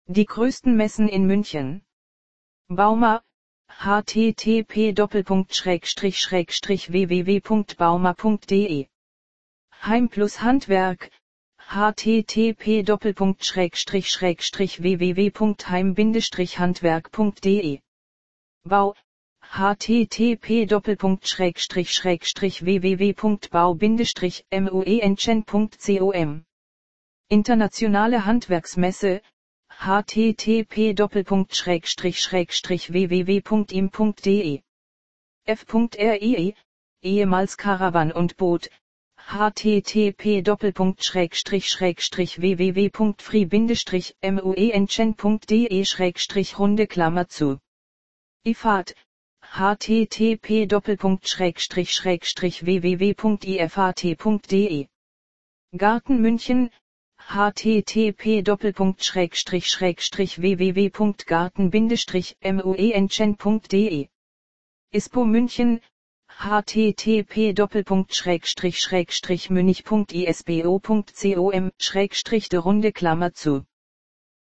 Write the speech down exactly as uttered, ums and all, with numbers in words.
Die größten Messen in München. Bauma, http://w w w punkt bauma punkt de. Heim plus Handwerk, http://w w w punkt heim handwerk punkt de. Bau, http://w w w punkt bau muenchen punkt com. Internationale Handwerksmesse, http://w w w punkt i m punkt de. F punkt R E, ehemals Karawan und Boot, http://w w w punkt free muenchen punkt de runde Klammer zu. I F A T, http://w w w punkt i f a t punkt de. Garten München, http://w w w punkt garten muenchen punkt de. I S P O München, http://münich punkt i s b o punkt com, de runde Klammer zu.